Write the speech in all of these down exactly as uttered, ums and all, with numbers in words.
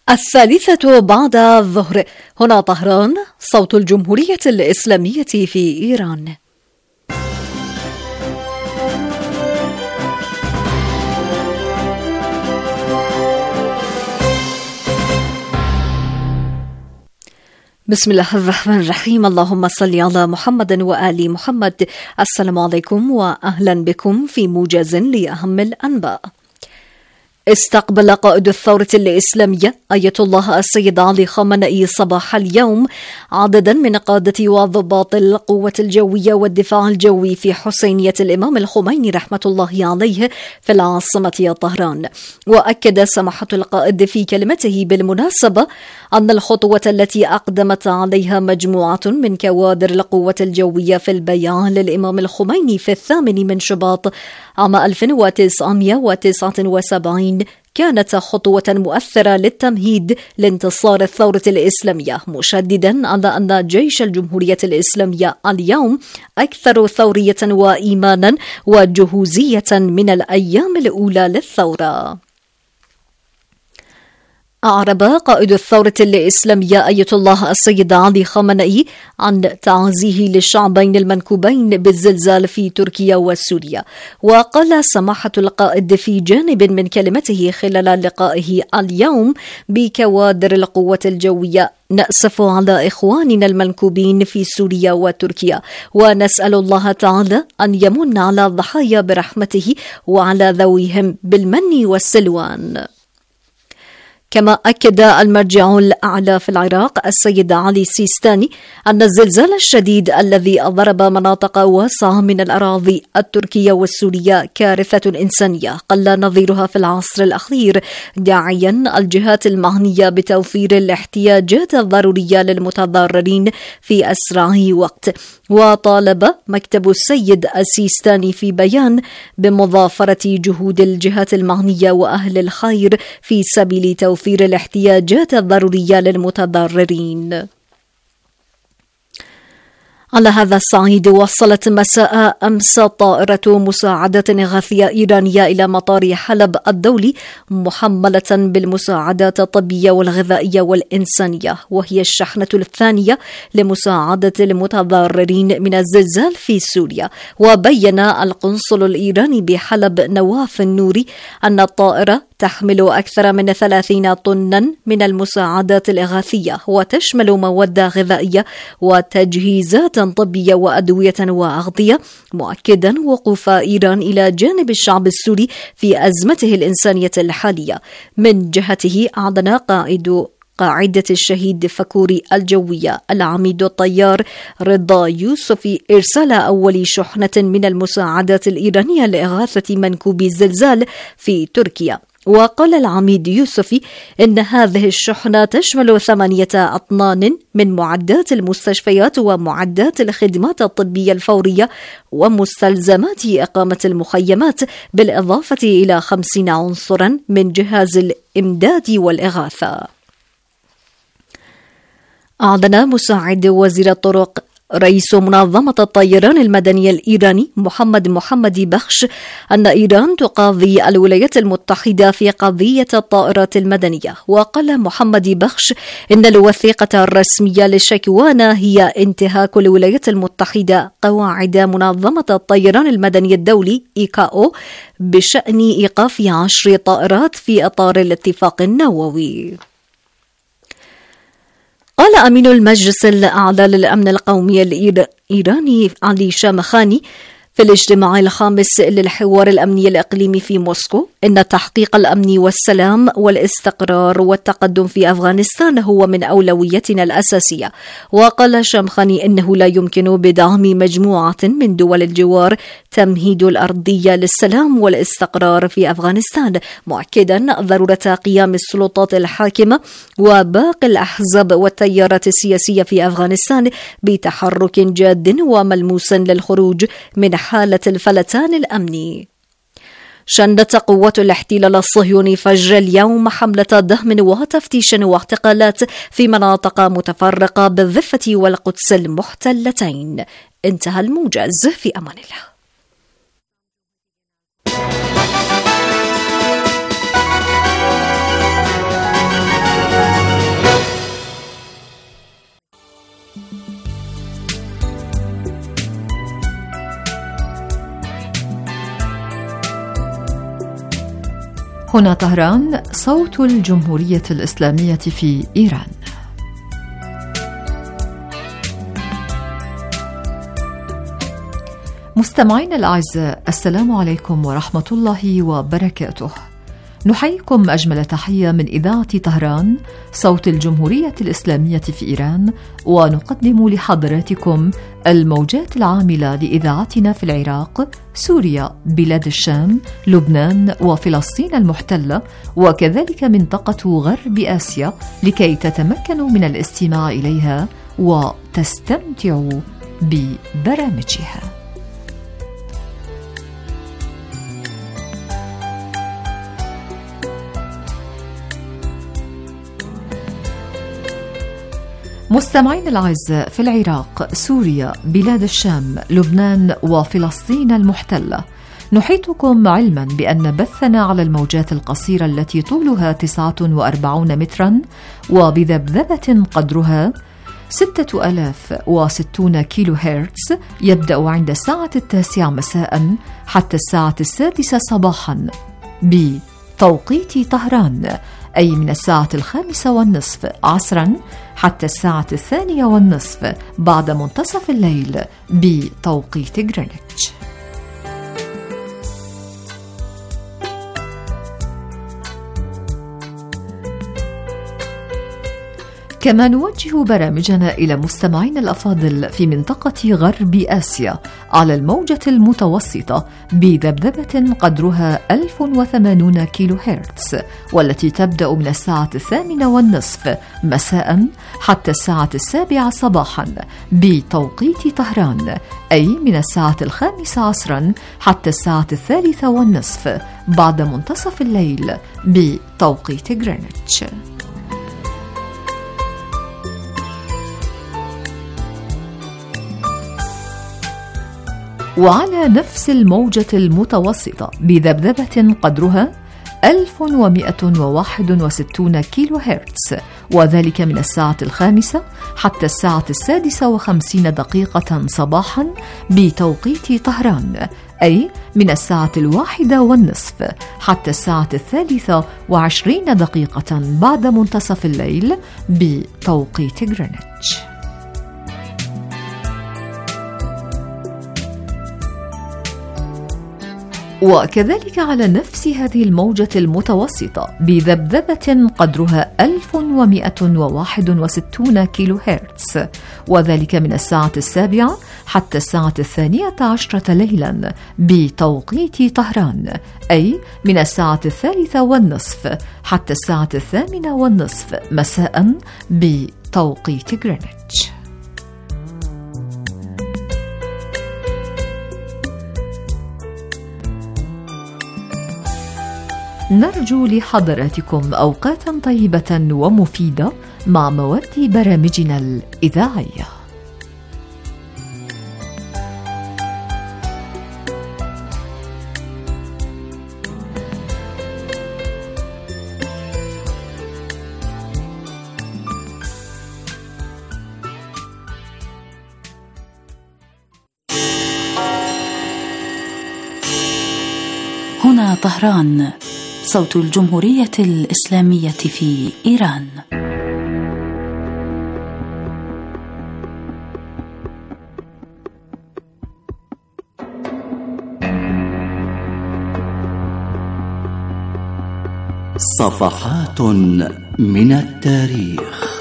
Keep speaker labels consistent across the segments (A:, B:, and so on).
A: الثالثة بعد الظهر. هنا طهران، صوت الجمهورية الإسلامية في إيران. بسم الله الرحمن الرحيم. اللهم صل على محمد وآل محمد. السلام عليكم وأهلا بكم في موجز لأهم الأنباء. استقبل قائد الثورة الإسلامية آية الله السيد علي خامنئي صباح اليوم عددا من قادة وضباط القوة الجوية والدفاع الجوي في حسينية الإمام الخميني رحمة الله عليه في العاصمة طهران. وأكد سماحة القائد في كلمته بالمناسبة أن الخطوة التي أقدمت عليها مجموعة من كوادر القوة الجوية في البيعة للإمام الخميني في الثامن من شباط عام ألف وتسعمائة وتسعة وسبعين كانت خطوة مؤثرة للتمهيد لانتصار الثورة الإسلامية، مشددا على أن جيش الجمهورية الإسلامية اليوم أكثر ثورية وإيمانا وجهوزية من الأيام الأولى للثورة. أعرب قائد الثورة الإسلامية آية الله السيد علي خامنئي عن تعزيه للشعبين المنكوبين بالزلزال في تركيا وسوريا. وقال سماحة القائد في جانب من كلمته خلال لقائه اليوم بكوادر القوة الجوية: نأسف على إخواننا المنكوبين في سوريا وتركيا، ونسأل الله تعالى أن يمن على الضحايا برحمته وعلى ذويهم بالمن والسلوان. كما أكد المرجع الأعلى في العراق السيد علي السيستاني أن الزلزال الشديد الذي ضرب مناطق واسعة من الأراضي التركية والسورية كارثة إنسانية قل نظيرها في العصر الأخير، داعيا الجهات المعنية بتوفير الاحتياجات الضرورية للمتضررين في أسرع وقت. وطالب مكتب السيد السيستاني في بيان بمضافرة جهود الجهات المعنية وأهل الخير في سبيل توفير توفير الاحتياجات الضرورية للمتضررين. على هذا الصعيد، وصلت مساء أمس طائرة مساعدة إغاثية إيرانية إلى مطار حلب الدولي محملة بالمساعدات الطبية والغذائية والإنسانية، وهي الشحنة الثانية لمساعدة المتضررين من الزلزال في سوريا. وبين القنصل الإيراني بحلب نواف النوري أن الطائرة تحمل أكثر من ثلاثين طنا من المساعدات الإغاثية، وتشمل مواد غذائية وتجهيزات طبية وأدوية وأغذية، مؤكدا وقوف إيران إلى جانب الشعب السوري في أزمته الإنسانية الحالية. من جهته أعلن قائد قاعدة الشهيد فكوري الجوية العميد الطيار رضا يوسفي إرسال أول شحنة من المساعدات الإيرانية لإغاثة منكوبي الزلزال في تركيا. وقال العميد يوسفي إن هذه الشحنة تشمل ثمانية أطنان من معدات المستشفيات ومعدات الخدمات الطبية الفورية ومستلزمات إقامة المخيمات، بالإضافة إلى خمسين عنصرا من جهاز الإمداد والإغاثة. أعلن مساعد وزير الطرق رئيس منظمة الطيران المدني الإيراني محمد محمد بخش أن إيران تقاضي الولايات المتحدة في قضية الطائرات المدنية. وقال محمد بخش إن الوثيقة الرسمية للشكوانا هي انتهاك الولايات المتحدة قواعد منظمة الطيران المدني الدولي إيكاو بشأن إيقاف عشر طائرات في إطار الاتفاق النووي. قال أمين المجلس الأعلى للأمن القومي الإيراني علي شامخاني في الاجتماع الخامس للحوار الأمني الإقليمي في موسكو إن تحقيق الأمن والسلام والاستقرار والتقدم في أفغانستان هو من أولوياتنا الأساسية. وقال شامخاني إنه لا يمكن بدعم مجموعة من دول الجوار تمهيد الأرضية للسلام والاستقرار في أفغانستان، مؤكدا ضرورة قيام السلطات الحاكمة وباقي الأحزاب والتيارات السياسية في أفغانستان بتحرك جاد وملموس للخروج من حالة الفلتان الأمني. شنت قوات الاحتلال الصهيوني فجر اليوم حملة دهم وتفتيش واعتقالات في مناطق متفرقة بالضفة والقدس المحتلتين. انتهى الموجز، في أمان الله.
B: هنا طهران، صوت الجمهورية الإسلامية في إيران. مستمعينا الأعزاء، السلام عليكم ورحمة الله وبركاته. نحييكم أجمل تحية من إذاعة طهران، صوت الجمهورية الإسلامية في إيران، ونقدم لحضراتكم الموجات العاملة لإذاعتنا في العراق، سوريا، بلاد الشام، لبنان وفلسطين المحتلة، وكذلك منطقة غرب آسيا، لكي تتمكنوا من الاستماع إليها وتستمتعوا ببرامجها. مستمعين الأعزاء، في العراق، سوريا، بلاد الشام، لبنان وفلسطين المحتلة، نحيطكم علما بأن بثنا على الموجات القصيرة التي طولها تسعة وأربعين مترا وبذبذبة قدرها ستة آلاف وستون كيلو هرتز يبدأ عند الساعة التاسعة مساء حتى الساعة السادسة صباحا بتوقيت طهران، أي من الساعة الخامسة والنصف عصرا حتى الساعة الثانية والنصف بعد منتصف الليل بتوقيت غرينتش. كما نوجه برامجنا إلى مستمعين الأفاضل في منطقة غرب آسيا على الموجة المتوسطة بذبذبة قدرها ألف وثمانين كيلو هرتز، والتي تبدأ من الساعة الثامنة والنصف مساء حتى الساعة السابعة صباحا بتوقيت طهران، أي من الساعة الخامسة عصرا حتى الساعة الثالثة والنصف بعد منتصف الليل بتوقيت غرينتش. وعلى نفس الموجة المتوسطة بذبذبة قدرها ألف ومئة وواحد وستين كيلو هرتز، وذلك من الساعة الخامسة حتى الساعة السادسة وخمسين دقيقة صباحا بتوقيت طهران، أي من الساعة الواحدة والنصف حتى الساعة الثالثة وعشرين دقيقة بعد منتصف الليل بتوقيت غرينتش. وكذلك على نفس هذه الموجة المتوسطة بذبذبة قدرها ألف ومئة وواحد وستين كيلو هرتز، وذلك من الساعة السابعة حتى الساعة الثانية عشرة ليلا بتوقيت طهران، أي من الساعة الثالثة والنصف حتى الساعة الثامنة والنصف مساء بتوقيت غرينتش. نرجو لحضراتكم أوقاتا طيبة ومفيدة مع مواد برامجنا الإذاعية.
C: هنا طهران، صوت الجمهورية الإسلامية في إيران.
D: صفحات من التاريخ.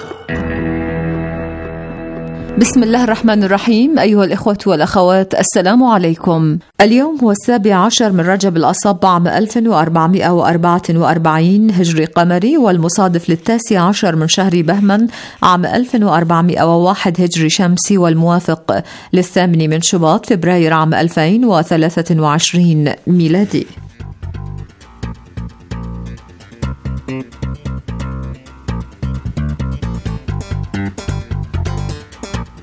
B: بسم الله الرحمن الرحيم. أيها الإخوة والأخوات، السلام عليكم. اليوم هو السابع عشر من رجب الأصب عام ألف وأربعمائة وأربعة وأربعين هجري قمري، والمصادف للتاسع عشر من شهر بهمن عام ألف وأربعمائة وواحد هجري شمسي، والموافق للثامن من شباط فبراير عام ألفين وثلاثة وعشرين ميلادي.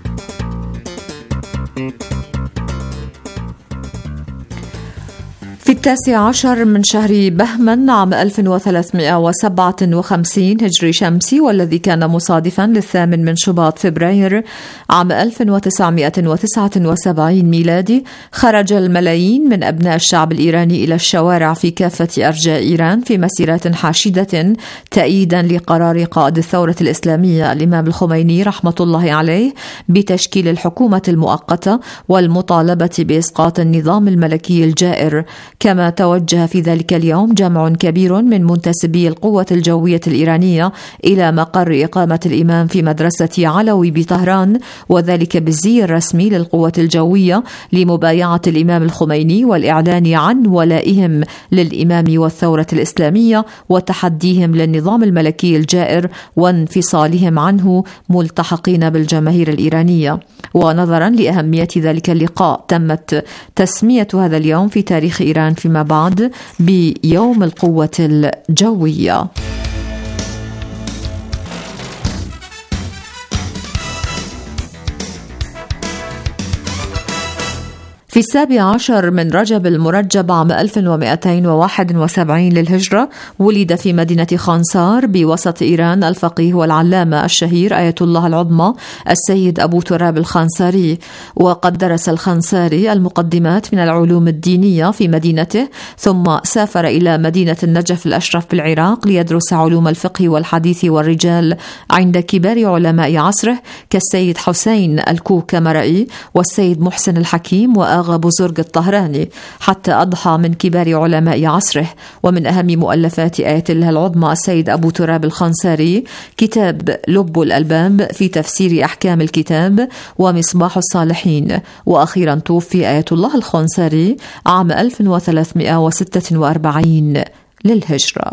B: في التاسع عشر من شهر بهمن عام ألف وثلاثمائة وسبعة وخمسين هجري شمسي، والذي كان مصادفا للثامن من شباط فبراير عام ألف وتسعمائة وتسعة وسبعين ميلادي، خرج الملايين من أبناء الشعب الإيراني إلى الشوارع في كافة أرجاء إيران في مسيرات حاشدة تأييدا لقرار قائد الثورة الإسلامية الإمام الخميني رحمة الله عليه بتشكيل الحكومة المؤقتة والمطالبة بإسقاط النظام الملكي الجائر. كما توجه في ذلك اليوم جمع كبير من منتسبي القوة الجوية الإيرانية إلى مقر إقامة الإمام في مدرسة علوي بطهران، وذلك بالزي الرسمي للقوة الجوية لمبايعة الإمام الخميني والإعلان عن ولائهم للإمام والثورة الإسلامية وتحديهم للنظام الملكي الجائر وانفصالهم عنه، ملتحقين بالجماهير الإيرانية. ونظرا لأهمية ذلك اللقاء تمت تسمية هذا اليوم في تاريخ إيران فيما بعد بيوم القوة الجوية. في السابع عشر من رجب المرجب عام ألف ومئتين وواحد وسبعين للهجرة ولد في مدينة خانسار بوسط إيران الفقيه والعلامة الشهير آية الله العظمى السيد أبو تراب الخانساري، وقد درس الخانساري المقدمات من العلوم الدينية في مدينته، ثم سافر إلى مدينة النجف الأشرف بالعراق ليدرس علوم الفقه والحديث والرجال عند كبار علماء عصره كالسيد حسين الكوكمرائي والسيد محسن الحكيم وآغا بزرگ الطهراني، حتى أضحى من كبار علماء عصره. ومن أهم مؤلفات آية الله العظمى السيد أبو تراب الخانساري كتاب لب الألباب في تفسير أحكام الكتاب ومصباح الصالحين. وأخيرا توفي آية الله الخانساري عام ألف وثلاثمائة وستة وأربعين للهجرة.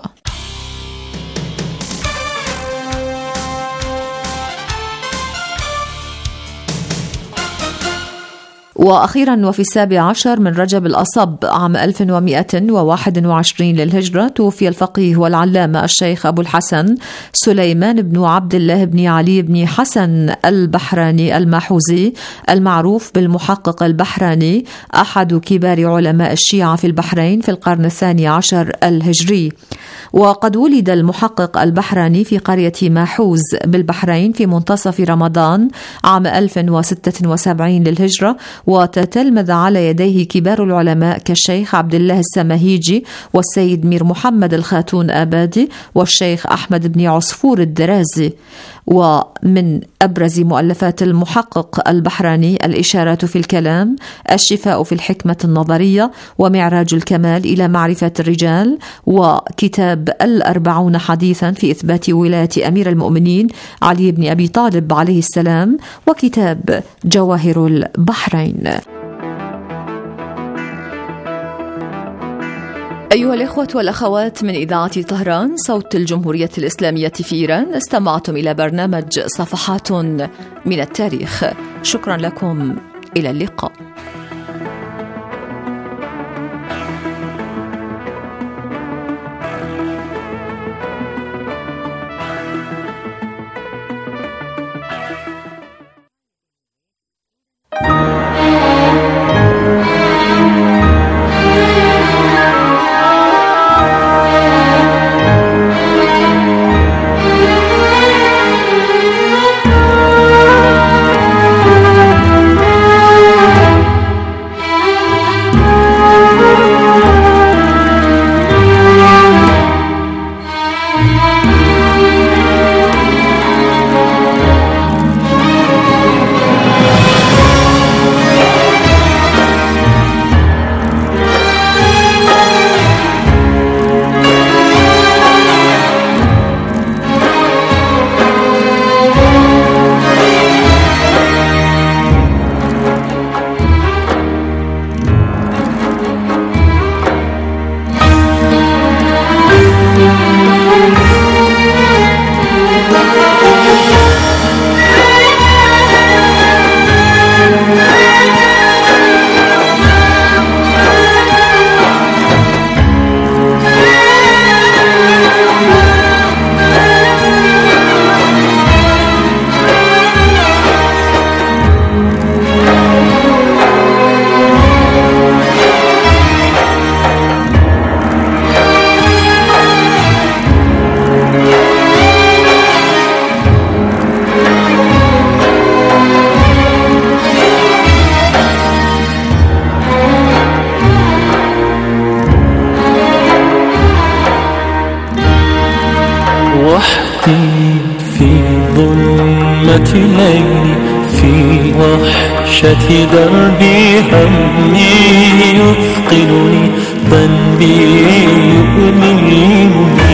B: وأخيرا وفي السابع عشر من رجب الأصب عام ألف ومئة وواحد وعشرين للهجرة توفي الفقيه والعلامة الشيخ أبو الحسن سليمان بن عبد الله بن علي بن حسن البحراني الماحوزي المعروف بالمحقق البحراني، أحد كبار علماء الشيعة في البحرين في القرن الثاني عشر الهجري. وقد ولد المحقق البحراني في قرية ماحوز بالبحرين في منتصف رمضان عام ألف وستة وسبعين للهجرة، وتتلمذ على يديه كبار العلماء كالشيخ عبد الله السماهيجي والسيد مير محمد الخاتون آبادي والشيخ أحمد بن عصفور الدرازي. ومن أبرز مؤلفات المحقق البحراني الإشارات في الكلام، الشفاء في الحكمة النظرية، ومعراج الكمال إلى معرفة الرجال، وكتاب الأربعون حديثا في إثبات ولاية أمير المؤمنين علي بن أبي طالب عليه السلام، وكتاب جواهر البحرين. أيها الإخوة والأخوات من إذاعة طهران صوت الجمهورية الإسلامية في إيران، استمعتم إلى برنامج صفحات من التاريخ. شكرا لكم، إلى اللقاء.
E: وحدي في ظلمة ليلي، في وحشة دربي همي يثقلني، ذنبي يؤلمني.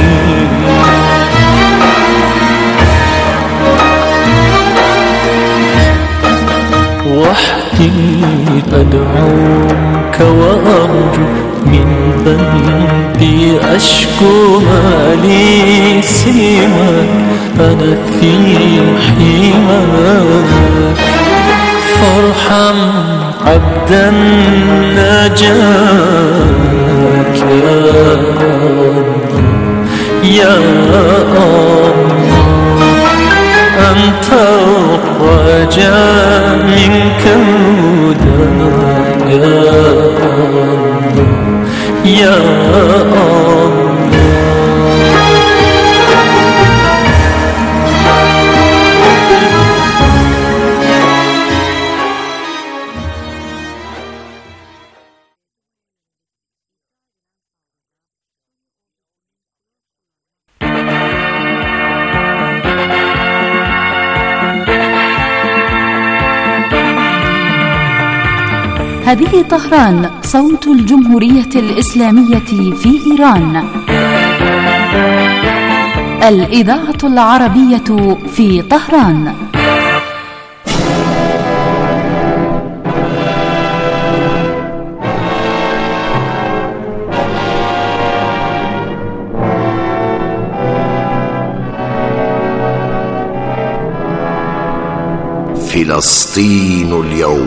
E: وحدي أدعوك وأرجو، من ذنبي أشكو ما لي سواك، أنا في حماك. فارحم عبدا ناجاك يا الله، أنت الرجاء منك هداك يا الله.
C: هذه طهران، صوت الجمهورية الإسلامية في إيران. الإذاعة العربية في طهران.
F: فلسطين اليوم.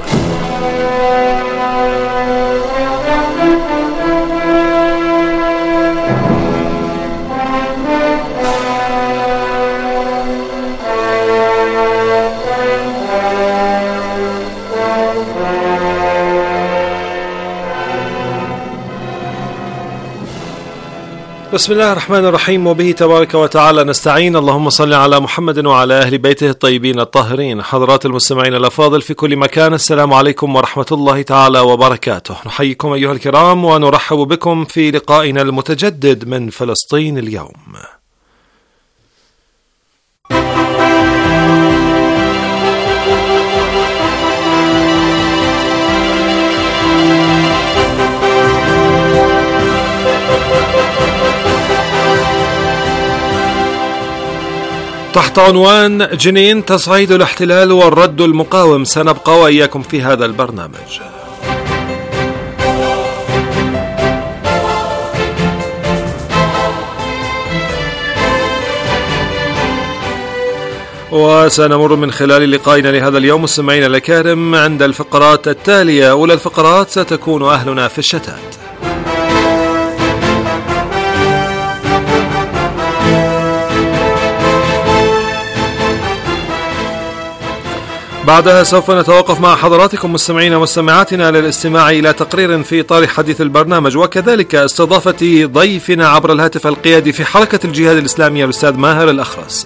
G: بسم الله الرحمن الرحيم، وبه تبارك وتعالى نستعين. اللهم صل على محمد وعلى أهل بيته الطيبين الطاهرين. حضرات المستمعين الأفاضل في كل مكان، السلام عليكم ورحمة الله تعالى وبركاته. نحييكم أيها الكرام ونرحب بكم في لقائنا المتجدد من فلسطين اليوم. تحت عنوان جنين، تصعيد الاحتلال والرد المقاوم، سنبقى وإياكم في هذا البرنامج. وسنمر من خلال لقائنا لهذا اليوم مستمعينا الكرام عند الفقرات التالية. أولى الفقرات ستكون أهلنا في الشتات، بعدها سوف نتوقف مع حضراتكم مستمعين ومستمعاتنا للاستماع إلى تقرير في إطار حديث البرنامج، وكذلك استضافة ضيفنا عبر الهاتف القيادي في حركة الجهاد الإسلامي الأستاذ ماهر الأخرس.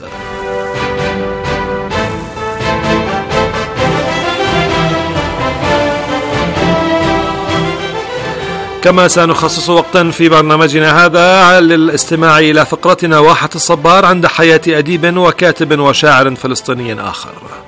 G: كما سنخصص وقتا في برنامجنا هذا للاستماع إلى فقرتنا واحة الصبار عند حياة أديب وكاتب وشاعر فلسطيني آخر.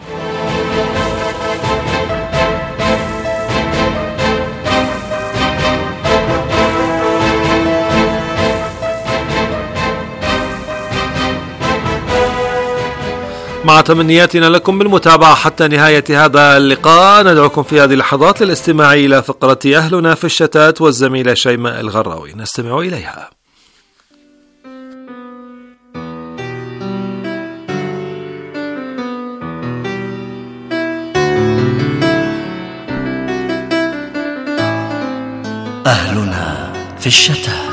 G: مع تمنياتنا لكم بالمتابعة حتى نهاية هذا اللقاء، ندعوكم في هذه اللحظات للاستماع إلى فقرة أهلنا في الشتات والزميلة شيماء الغراوي، نستمع إليها.
D: أهلنا في الشتات.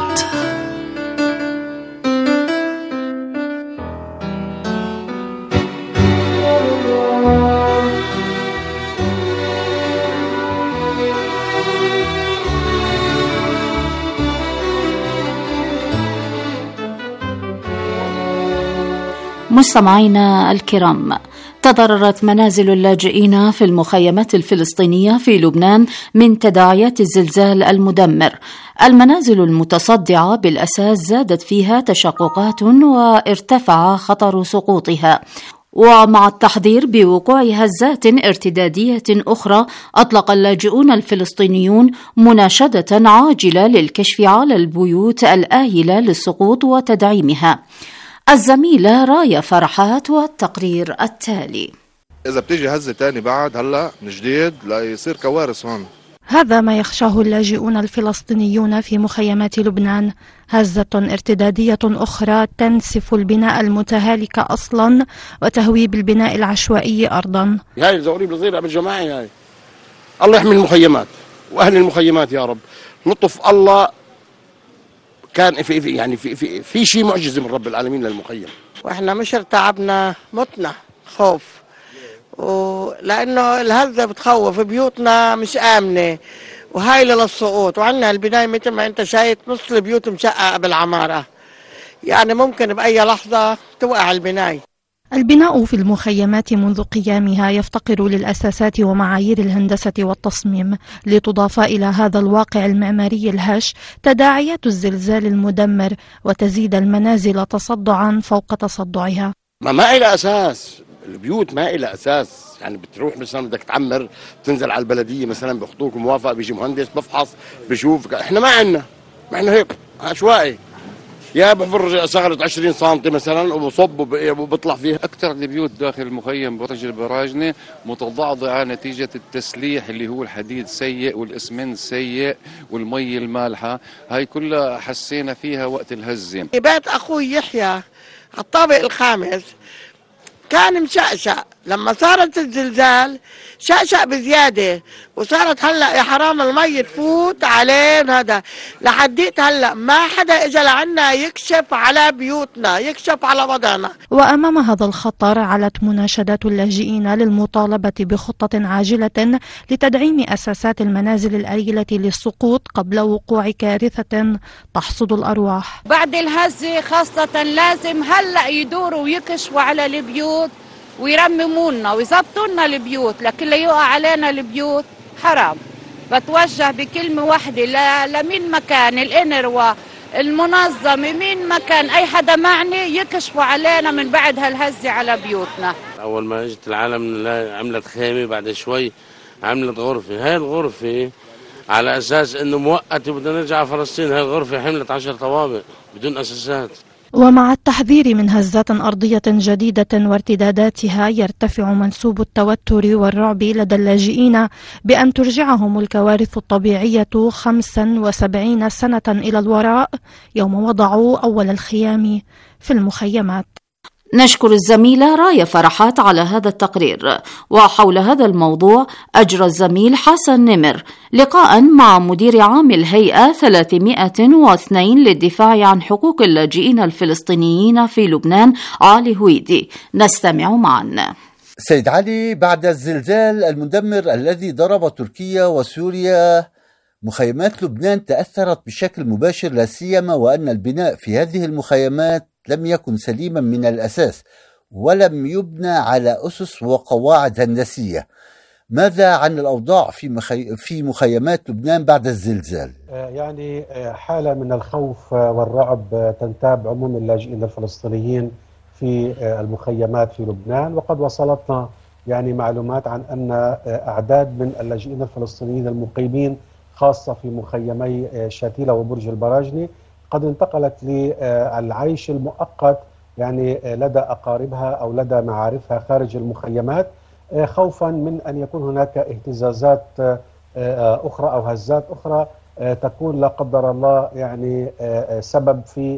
C: مستمعينا الكرام، تضررت منازل اللاجئين في المخيمات الفلسطينية في لبنان من تداعيات الزلزال المدمر. المنازل المتصدعة بالأساس زادت فيها تشققات وارتفع خطر سقوطها. ومع التحذير بوقوع هزات ارتدادية أخرى، أطلق اللاجئون الفلسطينيون مناشدة عاجلة للكشف على البيوت الآهلة للسقوط وتدعيمها. الزميلة راية فرحات والتقرير التالي.
H: إذا بتيجي هزة تاني بعد هلأ من جديد لا يصير كوارث هون.
I: هذا ما يخشاه اللاجئون الفلسطينيون في مخيمات لبنان، هزة ارتدادية أخرى تنسف البناء المتهالك أصلا وتهوي بالبناء العشوائي أرضا.
J: هاي الزوريب الصغيرة بالجماعي هاي. الله يحمي المخيمات وأهل المخيمات يا رب. لطف الله كان في في يعني في في, في شيء معجزة من رب العالمين للمخيم.
K: واحنا مش ارتعبنا، متنا خوف، ولانه الهزه بتخوف، بيوتنا مش امنه وهايله للسقوط، وعندنا البنايه مثل ما انت شايف نص البيوت مشققه بالعماره، يعني ممكن باي لحظه توقع البنايه.
I: البناء في المخيمات منذ قيامها يفتقر للأساسات ومعايير الهندسة والتصميم، لتضاف إلى هذا الواقع المعماري الهش تداعيات الزلزال المدمر وتزيد المنازل تصدعا فوق تصدعها.
J: ما ما إلى أساس، البيوت ما إلى أساس، يعني بتروح مثلا بدك تعمر بتنزل على البلدية مثلا بيخطوك موافقة، بيجي مهندس بفحص بشوف. احنا ما عندنا، ما عندنا هيك عشوائي، يا بفر ثغرة عشرين سنتي مثلا وبصب وبطلع فيها.
L: أكثر البيوت داخل المخيم برج البراجنة متضعضعة نتيجة التسليح اللي هو الحديد سيء والإسمنت سيء والمي المالحة، هاي كلها حسينا فيها وقت الهزة.
K: بيت أخوي يحيى على الطابق الخامس كان مشقشق، لما صارت الزلزال شقشق بزيادة، وصارت هلأ يا حرام المي تفوت عليه. هذا لحديت هلأ ما حدا إجا لعنا يكشف على بيوتنا، يكشف على وضعنا.
I: وأمام هذا الخطر علت مناشدات اللاجئين للمطالبة بخطة عاجلة لتدعيم أساسات المنازل الآهلة للسقوط قبل وقوع كارثة تحصد الأرواح.
M: بعد الهزة خاصة لازم هلأ يدوروا ويكشفوا على البيوت ويرممونا ويظبطونا البيوت، لكن لا يقع علينا البيوت حرام. بتوجه بكلمة واحدة لمين مكان الإنروا المنظمة، مين مكان أي حدا معني يكشفوا علينا من بعد هالهزة على بيوتنا.
N: أول ما اجت العالم عملت خيمة، بعد شوي عملت غرفة. هاي الغرفة على أساس إنه مؤقت بدنا نرجع فلسطين، هاي الغرفة حملت عشر طوابق بدون أساسات.
I: ومع التحذير من هزات أرضية جديدة وارتداداتها، يرتفع منسوب التوتر والرعب لدى اللاجئين بأن ترجعهم الكوارث الطبيعية خمسا وسبعين سنة إلى الوراء يوم وضعوا أول الخيام في المخيمات.
C: نشكر الزميلة راية فرحات على هذا التقرير. وحول هذا الموضوع أجرى الزميل حسن نمر لقاء مع مدير عام الهيئة ثلاثمائة واثنين للدفاع عن حقوق اللاجئين الفلسطينيين في لبنان علي هويدي. نستمع معا.
O: سيد علي، بعد الزلزال المدمر الذي ضرب تركيا وسوريا، مخيمات لبنان تأثرت بشكل مباشر، لا سيما وأن البناء في هذه المخيمات لم يكن سليما من الأساس ولم يبنى على أسس وقواعد هندسية. ماذا عن الأوضاع في مخي... في مخيمات لبنان بعد الزلزال؟
P: يعني حالة من الخوف والرعب تنتاب عموم اللاجئين الفلسطينيين في المخيمات في لبنان، وقد وصلتنا يعني معلومات عن أن أعداد من اللاجئين الفلسطينيين المقيمين خاصة في مخيمي شاتيلة وبرج البراجني قد انتقلت للعيش المؤقت يعني لدى أقاربها أو لدى معارفها خارج المخيمات، خوفا من أن يكون هناك اهتزازات أخرى أو هزات أخرى تكون لا قدر الله يعني سبب في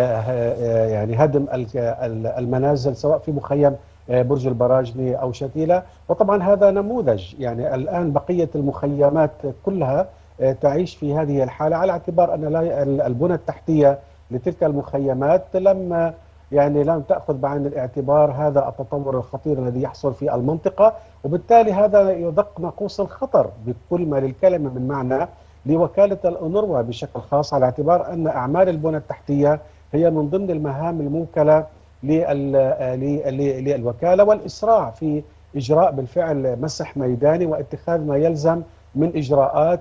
P: يعني هدم المنازل سواء في مخيم برج البراجني أو شتيلة. وطبعا هذا نموذج، يعني الآن بقية المخيمات كلها تعيش في هذه الحالة، على اعتبار أن البنى التحتية لتلك المخيمات لم يعني لم تأخذ بعين الاعتبار هذا التطور الخطير الذي يحصل في المنطقة، وبالتالي هذا يدق ناقوس الخطر بكل ما للكلمة من معنى لوكالة الأونروا بشكل خاص، على اعتبار أن أعمال البنى التحتية هي من ضمن المهام الموكلة للوكالة والإسراع في إجراء بالفعل مسح ميداني واتخاذ ما يلزم من إجراءات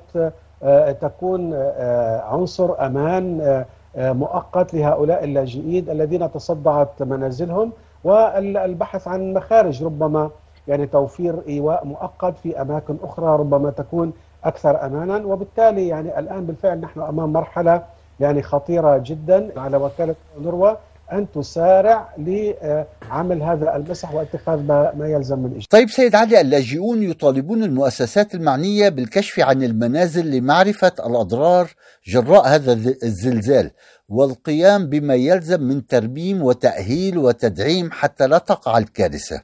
P: تكون عنصر أمان مؤقت لهؤلاء اللاجئين الذين تصدعت منازلهم، والبحث عن مخارج، ربما يعني توفير إيواء مؤقت في أماكن أخرى ربما تكون أكثر أمانا. وبالتالي يعني الآن بالفعل نحن أمام مرحلة يعني خطيرة جدا على وكالة الأونروا أن تسارع لعمل هذا المسح واتخاذ ما يلزم من إجراء.
O: طيب سيد علي، اللاجئون يطالبون المؤسسات المعنية بالكشف عن المنازل لمعرفة الأضرار جراء هذا الزلزال والقيام بما يلزم من ترميم وتأهيل وتدعيم حتى لا تقع الكارثة.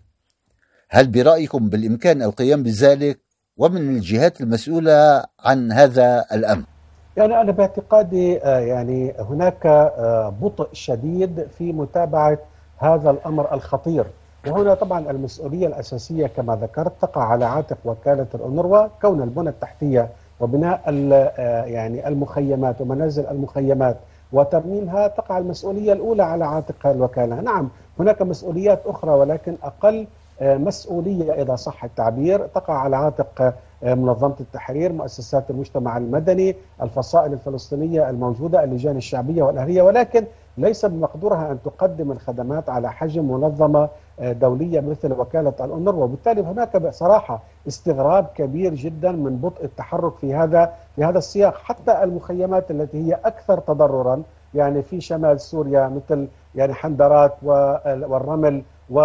O: هل برأيكم بالإمكان القيام بذلك ومن الجهات المسؤولة عن هذا الأمر؟
P: يعني أنا باعتقادي يعني هناك بطء شديد في متابعة هذا الأمر الخطير، وهنا طبعا المسؤولية الأساسية كما ذكرت تقع على عاتق وكالة الأونروا، كون البنى التحتية وبناء يعني المخيمات ومنازل المخيمات وترميمها تقع المسؤولية الأولى على عاتق الوكالة. نعم هناك مسؤوليات أخرى ولكن أقل مسؤولية إذا صح التعبير تقع على عاتق منظمة التحرير، مؤسسات المجتمع المدني، الفصائل الفلسطينية الموجودة، اللجان الشعبية والأهلية، ولكن ليس بمقدورها أن تقدم الخدمات على حجم منظمة دولية مثل وكالة الأونروا. وبالتالي هناك بصراحة استغراب كبير جدا من بطء التحرك في هذا في هذا السياق. حتى المخيمات التي هي أكثر تضررا يعني في شمال سوريا مثل يعني حندرات والرمل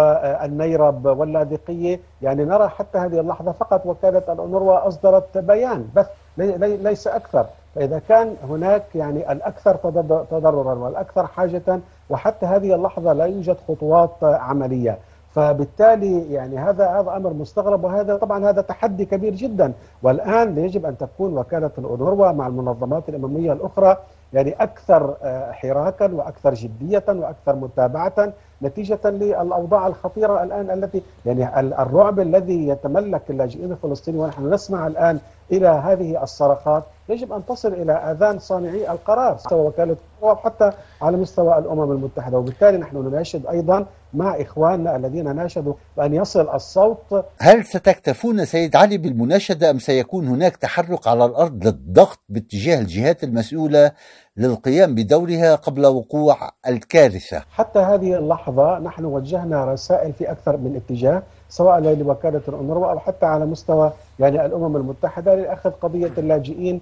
P: والنيرب واللاذقية، يعني نرى حتى هذه اللحظة فقط وكالة الأونروا أصدرت بيان بس ليس أكثر. فإذا كان هناك يعني الأكثر تضررا والأكثر حاجة وحتى هذه اللحظة لا يوجد خطوات عملية، فبالتالي يعني هذا هذا أمر مستغرب، وهذا طبعا هذا تحدي كبير جدا. والآن يجب أن تكون وكالة الأونروا مع المنظمات الأممية الأخرى يعني أكثر حراكا وأكثر جدية وأكثر متابعة نتيجة للأوضاع الخطيرة الآن التي يعني الرعب الذي يتملك اللاجئين الفلسطينيين. ونحن نسمع الآن إلى هذه الصرخات يجب أن تصل إلى آذان صانعي القرار مستوى وكالة وحتى على مستوى الأمم المتحدة. وبالتالي نحن نناشد أيضا مع إخواننا الذين ناشدوا بأن يصل الصوت.
O: هل ستكتفون سيد علي بالمناشدة أم سيكون هناك تحرك على الأرض للضغط باتجاه الجهات المسؤولة للقيام بدورها قبل وقوع الكارثة؟
P: حتى هذه اللحظة نحن وجهنا رسائل في أكثر من اتجاه سواء لوكالة الأونروا أو حتى على مستوى يعني الأمم المتحدة لأخذ قضية اللاجئين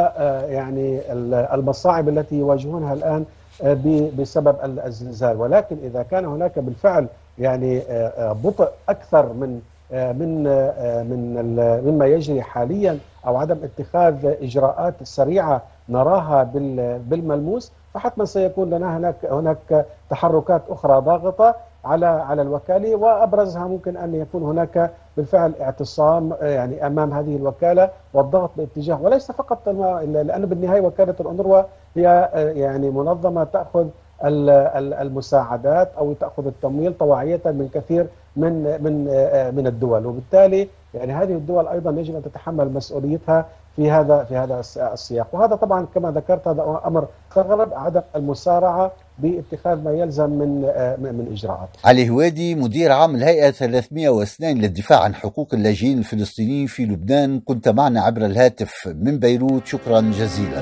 P: ويعني المصاعب التي يواجهونها الآن بسبب الزلزال. ولكن إذا كان هناك بالفعل يعني بطء أكثر من من من مما يجري حاليا أو عدم اتخاذ إجراءات سريعة نراها بالملموس، فحتما سيكون لنا هناك هناك تحركات أخرى ضاغطة على على الوكالة، وأبرزها ممكن أن يكون هناك بالفعل اعتصام يعني أمام هذه الوكالة والضغط باتجاه، وليس فقط لأن بالنهاية وكالة الأونروا هي يعني منظمة تأخذ المساعدات أو تأخذ التمويل طواعية من كثير من من من الدول، وبالتالي يعني هذه الدول أيضا يجب أن تتحمل مسؤوليتها في هذا في هذا السياق. وهذا طبعا كما ذكرت هذا أمر مستغرب، عدم المسارعة باتخاذ ما يلزم من من إجراءات.
O: علي هويدي مدير عام الهيئة ثلاثمئة واثنين للدفاع عن حقوق اللاجئين الفلسطينيين في لبنان، كنت معنا عبر الهاتف من بيروت، شكرا جزيلا.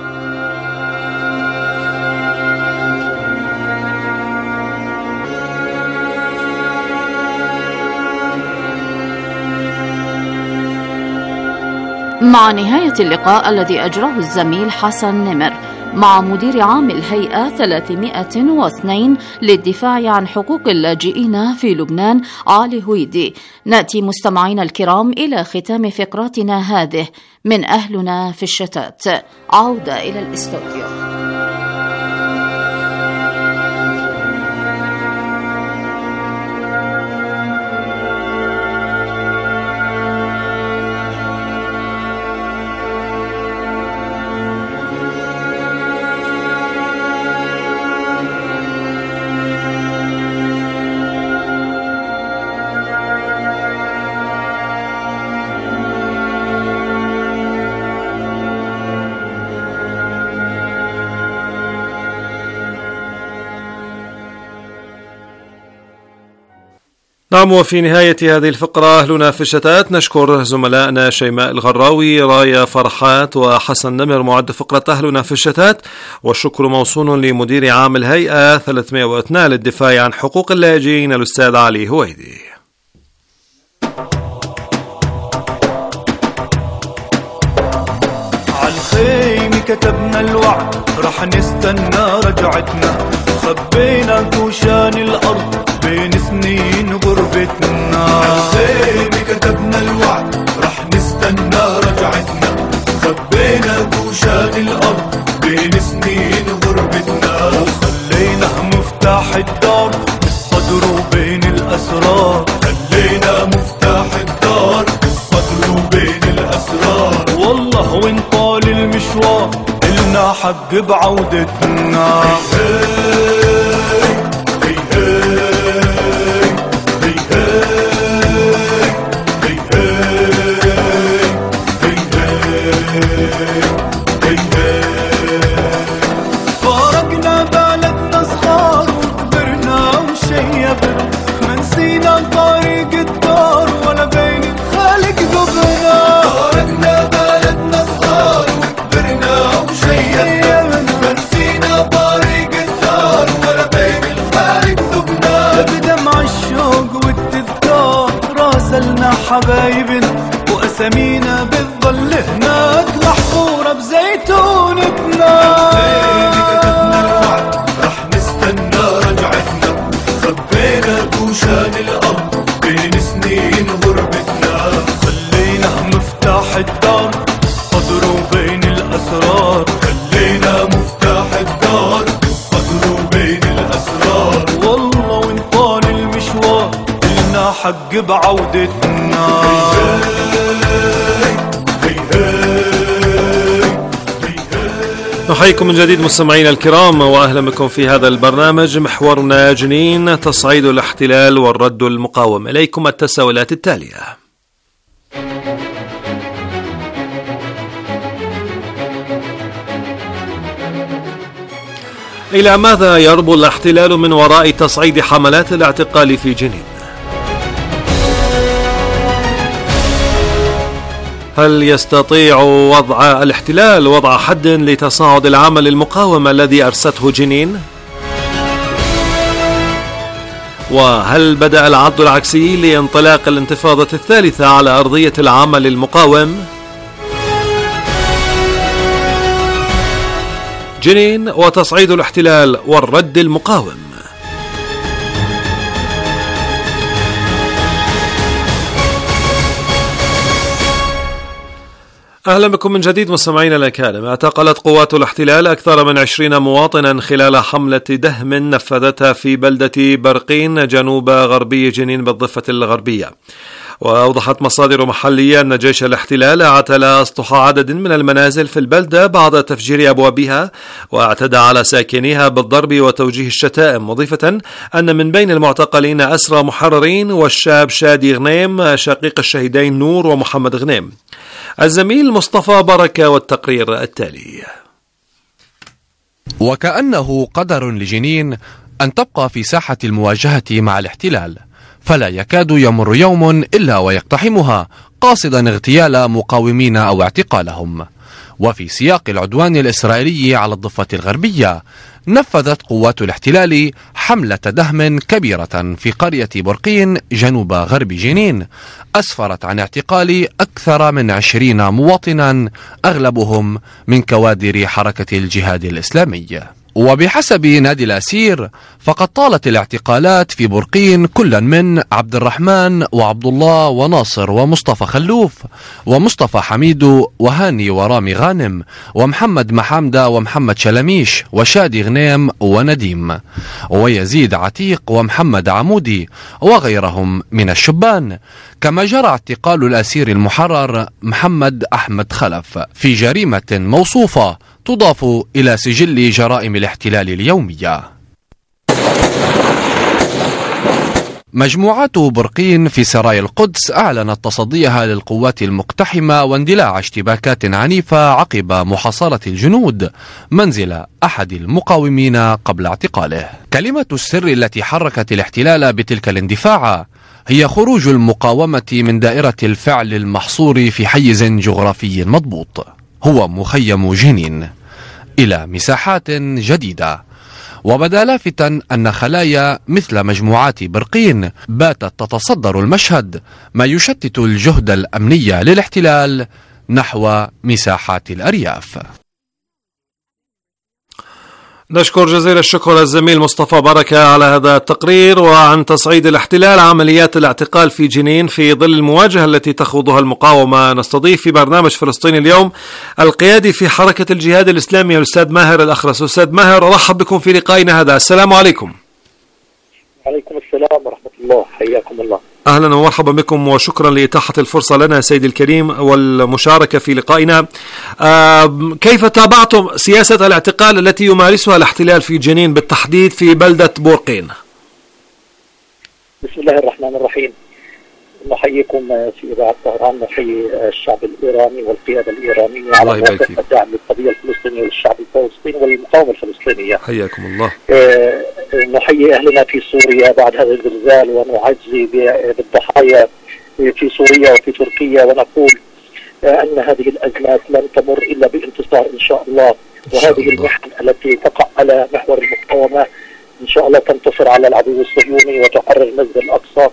C: مع نهاية اللقاء الذي أجراه الزميل حسن نمر مع مدير عام الهيئة ثلاثمئة واثنين للدفاع عن حقوق اللاجئين في لبنان علي هويدي، نأتي مستمعينا الكرام إلى ختام فقراتنا هذه من أهلنا في الشتات. عودة إلى الاستوديو.
G: نعم، وفي نهاية هذه الفقرة أهلنا في الشتات نشكر زملائنا شيماء الغراوي، راية فرحات، وحسن نمر معد فقرة أهلنا في الشتات، والشكر موصول لمدير عام الهيئة ثلاثمائة واثنين للدفاع عن حقوق اللاجئين الأستاذ علي هويدي.
E: عالخيم كتبنا الوعد رح نستنى رجعتنا، خبينا كوشان الأرض بين سنين غربتنا. عالخيم كتبنا الوعد رح نستنى رجعتنا، خبينا كوشان الأرض بين سنين غربتنا. وخلينا مفتاح الدار بالصدر وبين الأسرار، خلينا مفتاح الدار بالصدر وبين الأسرار. والله وين طال المشوار إلنا حق بعودتنا. فارقنا بلدنا صغار وكبرنا وشيبنا، ما نسينا طريق الدار ولا بين الخالق دبنا. فارقنا بلدنا صغار وكبرنا وشيبنا، ما نسينا طريق الدار ولا بين الخالق دبنا. بدمع الشوق والتذكار راسلنا حبايبنا، وأسامينا بتضل هناك محفورة بزيتونتنا. كتبنا الوعد رح نستنى رجعتنا، خبينا كوشان الأرض بين سنين غربتنا. خلينا مفتاح الدار بالصدر وبين الأسرار، خلينا مفتاح الدار بالصدر وبين الأسرار. والله وين طال المشوار إلنا حق بعودتنا.
G: نحييكم من جديد مستمعينا الكرام، وأهلا بكم في هذا البرنامج. محورنا جنين، تصعيد الاحتلال والرد المقاوم. إليكم التساؤلات التالية: إلى ماذا يربو الاحتلال من وراء تصعيد حملات الاعتقال في جنين؟ هل يستطيع وضع الاحتلال وضع حد لتصاعد العمل المقاوم الذي أرسته جنين؟ وهل بدأ العد العكسي لانطلاق الانتفاضة الثالثة على أرضية العمل المقاوم؟ جنين وتصعيد الاحتلال والرد المقاوم. أهلا بكم من جديد مستمعينا الأكارم. اعتقلت قوات الاحتلال أكثر من عشرين مواطنا خلال حملة دهم نفذتها في بلدة برقين جنوب غربي جنين بالضفة الغربية. وأوضحت مصادر محلية أن جيش الاحتلال اعتلى أسطح عدد من المنازل في البلدة بعد تفجير أبوابها، واعتدى على ساكنيها بالضرب وتوجيه الشتائم، مضيفة أن من بين المعتقلين أسرى محررين والشاب شادي غنيم شقيق الشهيدين نور ومحمد غنيم. الزميل مصطفى بركة والتقرير التالي.
Q: وكأنه قدر لجنين أن تبقى في ساحة المواجهة مع الاحتلال، فلا يكاد يمر يوم إلا ويقتحمها قاصدا اغتيال مقاومين أو اعتقالهم. وفي سياق العدوان الإسرائيلي على الضفة الغربية، نفذت قوات الاحتلال حملة دهم كبيرة في قرية برقين جنوب غرب جنين، أسفرت عن اعتقال أكثر من عشرين مواطنا أغلبهم من كوادر حركة الجهاد الإسلامي. وبحسب نادي الأسير فقد طالت الاعتقالات في برقين كلا من عبد الرحمن وعبد الله وناصر ومصطفى خلوف ومصطفى حميد وهاني ورامي غانم ومحمد محامدة ومحمد شلميش وشادي غنيم ونديم ويزيد عتيق ومحمد عمودي وغيرهم من الشبان. كما جرى اعتقال الأسير المحرر محمد أحمد خلف في جريمة موصوفة تضاف إلى سجل جرائم الاحتلال اليومية. مجموعات برقين في سرايا القدس أعلنت تصديها للقوات المقتحمة واندلاع اشتباكات عنيفة عقب محاصرة الجنود منزل أحد المقاومين قبل اعتقاله. كلمة السر التي حركت الاحتلال بتلك الاندفاع هي خروج المقاومة من دائرة الفعل المحصور في حيز جغرافي مضبوط هو مخيم جنين إلى مساحات جديدة. وبدا لافتا أن خلايا مثل مجموعات برقين باتت تتصدر المشهد، ما يشتت الجهد الأمني للاحتلال نحو مساحات الأرياف.
G: نشكر جزيل الشكر الزميل مصطفى بركة على هذا التقرير وعن تصعيد الاحتلال عمليات الاعتقال في جنين في ظل المواجهة التي تخوضها المقاومة. نستضيف في برنامج فلسطين اليوم القيادي في حركة الجهاد الإسلامي الأستاذ ماهر الأخرس. أستاذ ماهر، أرحب بكم في لقائنا هذا. السلام عليكم.
R: عليكم السلام ورحمة الله، حياكم الله.
G: أهلا ومرحبا بكم وشكرا لإتاحة الفرصة لنا سيدي الكريم والمشاركة في لقائنا. آه كيف تابعتم سياسة الاعتقال التي يمارسها الاحتلال في جنين بالتحديد في بلدة بورقين؟
R: بسم الله الرحمن الرحيم. نحييكم في إذاعة طهران، نحيي الشعب الإيراني والقيادة الإيرانية على موقف الدعم للقضية الفلسطينية والشعب الفلسطيني والمقاومة الفلسطينية.
G: حياكم الله.
R: آه نحيي أهلنا في سوريا بعد هذا الزلزال ونعزي بالضحايا في سوريا وفي تركيا، ونقول آه أن هذه الأزمات لن تمر إلا بانتصار إن شاء الله، وهذه المحن التي تقع على محور المقاومة إن شاء الله تنتصر على العدو الصهيوني وتحرر المسجد الأقصى.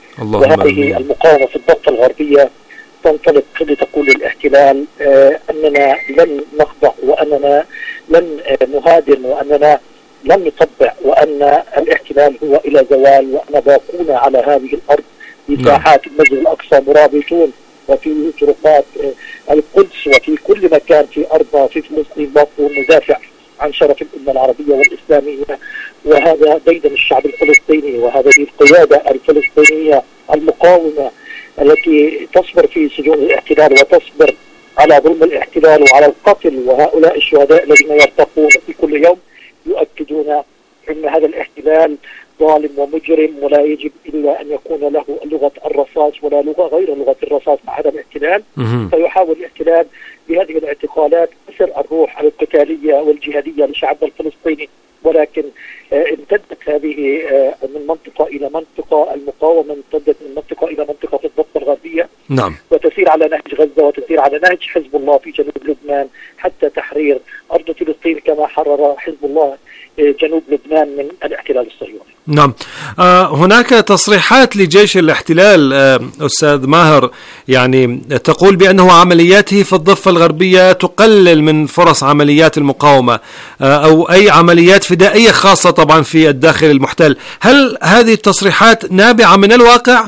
R: وهذه المقاومة في الضفة الغربية تنطلق لتقول للاحتلال آه أننا لن نخضع وأننا لن آه نهادن وأننا لن نطبع، وأن الاحتلال هو إلى زوال، وأن باقون على هذه الأرض في ساحات المسجد الأقصى مرابطون وفي طرقات آه القدس وفي كل مكان في أرضنا في فلسطين باقون ندافع عن شرف الأمة العربية والإسلامية. وهذا ديدن الشعب الفلسطيني وهذه القيادة الفلسطينية المقاومة التي تصبر في سجون الاحتلال وتصبر على ظلم الاحتلال وعلى القتل، وهؤلاء الشهداء الذين يرتقون في كل يوم يؤكدون أن هذا الاحتلال ظالم ومجرم، ولا يجب إلا أن يكون له لغة الرصاص ولا لغة غير لغة الرصاص مع هذا الاحتلال. فيحاول الاحتلال بهذه الاعتقالات كسر الروح القتالية والجهادية لشعبنا الفلسطيني، ولكن آه امتدت هذه آه من منطقة إلى منطقة، المقاومة امتدت من منطقة إلى منطقة في الضفة الغربية.
G: نعم.
R: وتسير على نهج غزة وتسير على نهج حزب الله في جنوب لبنان حتى تحرير أرض فلسطين كما حرر حزب الله آه جنوب لبنان من الاحتلال الصهيوني.
G: نعم. آه هناك تصريحات لجيش الاحتلال آه أستاذ ماهر يعني تقول بأنه عملياته في الضفة الغربية تقلل من فرص عمليات المقاومة آه أو أي عمليات فدائية خاصة طبعا في الداخل المحتل. هل هذه التصريحات نابعة من الواقع؟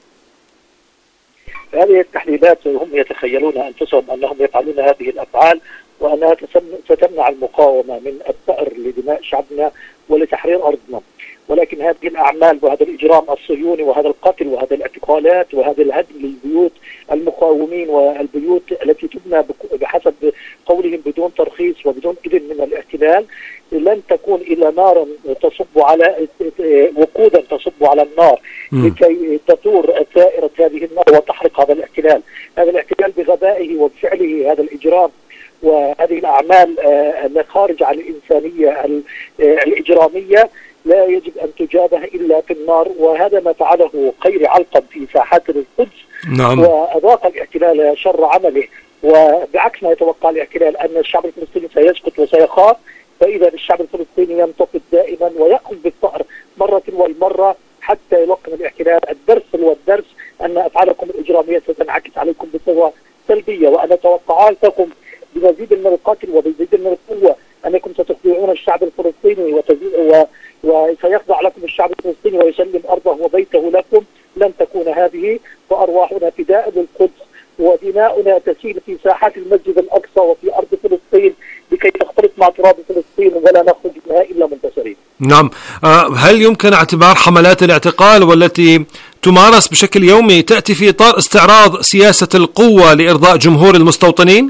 R: هذه التحليلات هم يتخيلون أنفسهم أنهم يفعلون هذه الأفعال وأنها ستمنع المقاومة من الثأر لدماء شعبنا ولتحرير أرضنا، ولكن هذه الأعمال وهذا الإجرام الصهيوني وهذا القتل وهذا الاعتقالات وهذا الهدم للبيوت المقاومين والبيوت التي تبنى بحسب قولهم بدون ترخيص وبدون إذن من الاحتلال لن تكون إلا نارا تصب على وقودا تصب على النار لكي تثور ثائرة هذه النار وتحرق هذا الاحتلال. هذا الاحتلال بغبائه وبفعله هذا الإجرام وهذه الأعمال الخارجة عن الإنسانية الإجرامية لا يجب أن تجابه إلا في النار، وهذا ما فعله قير علقم في ساحات القدس.
G: نعم.
R: وأذاق الاحتلال شر عمله، وبعكس ما يتوقع الاحتلال أن الشعب الفلسطيني سيسكت وسيخاف، فإذا الشعب الفلسطيني ينتفض دائما ويأخذ بالثأر مرة والمرة حتى يلقن الاحتلال الدرس والدرس أن أفعالكم الإجرامية ستنعكس عليكم بصورة سلبية، وأن توقعاتكم بمزيد من القتل وبمزيد من القوة أنكم ستخضعون الشعب الفلسطيني و... وسيخضع لكم الشعب الفلسطيني ويسلم أرضه وبيته لكم لن تكون هذه، فأرواحنا فداء للقدس ودماؤنا تسيل في ساحات المسجد الأقصى وفي أرض فلسطين لكي تختلط مع تراب فلسطين ولا نخرج منها إلا منتصرين.
G: نعم. هل يمكن اعتبار حملات الاعتقال والتي تمارس بشكل يومي تأتي في إطار استعراض سياسة القوة لإرضاء جمهور المستوطنين؟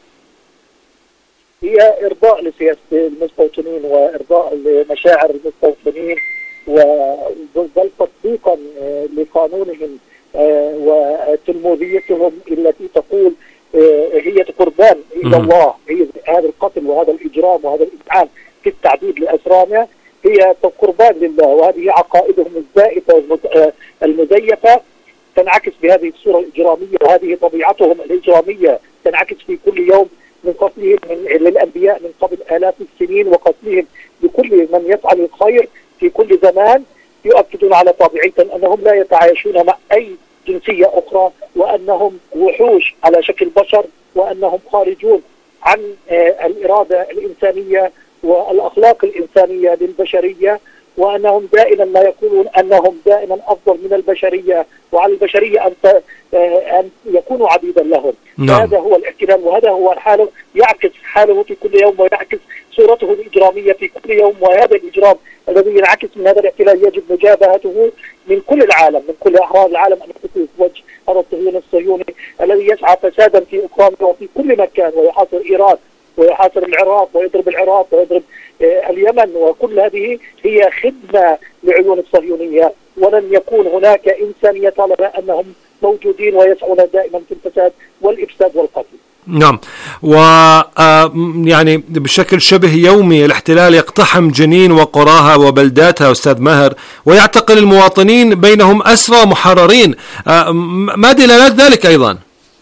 R: هي إرضاء لسياسة المستوطنين وإرضاء لمشاعر المستوطنين وبل تطبيقا لقانونهم وتلموديتهم التي تقول هي قربان إلى الله، هي هذا القتل وهذا الإجرام وهذا الإذعان في التعذيب لأسرارنا هي قربان لله، وهذه عقائدهم الزائفة المزيفة تنعكس بهذه الصورة الإجرامية، وهذه طبيعتهم الإجرامية تنعكس في كل يوم من قتلهم من للأنبياء من قبل آلاف السنين، وقتلهم لكل من يفعل الخير في كل زمان، يؤكدون على طبيعة أنهم لا يتعايشون مع أي جنسية أخرى، وأنهم وحوش على شكل بشر، وأنهم خارجون عن الإرادة الإنسانية والأخلاق الإنسانية للبشرية، وأنهم دائما ما يقولون أنهم دائما أفضل من البشرية، وعلى البشرية أن أن يكونوا عبيدا لهم. نعم. هذا هو الاحتلال، وهذا هو حاله، يعكس حاله في كل يوم، ويعكس صورته الإجرامية في كل يوم. وهذا الإجرام الذي ينعكس من هذا الاحتلال يجب مجابهته من كل العالم، من كل أحرار العالم، أن يقف في وجه هذا الطغيان الصهيوني الذي يسعى فسادا في أوكرانيا وفي كل مكان، ويحاصر إيران ويحاصر العراق ويضرب العراق ويضرب آه اليمن، وكل هذه هي خدمة لعيون الصهيونية، ولن يكون هناك إنسانية طالما أنهم موجودين ويسعون دائما في الفساد والإفساد والقتل.
G: نعم، و يعني بشكل شبه يومي الاحتلال يقتحم جنين وقراها وبلداتها أستاذ ماهر، ويعتقل المواطنين بينهم أسرى محررين. ما دلالات ذلك أيضا؟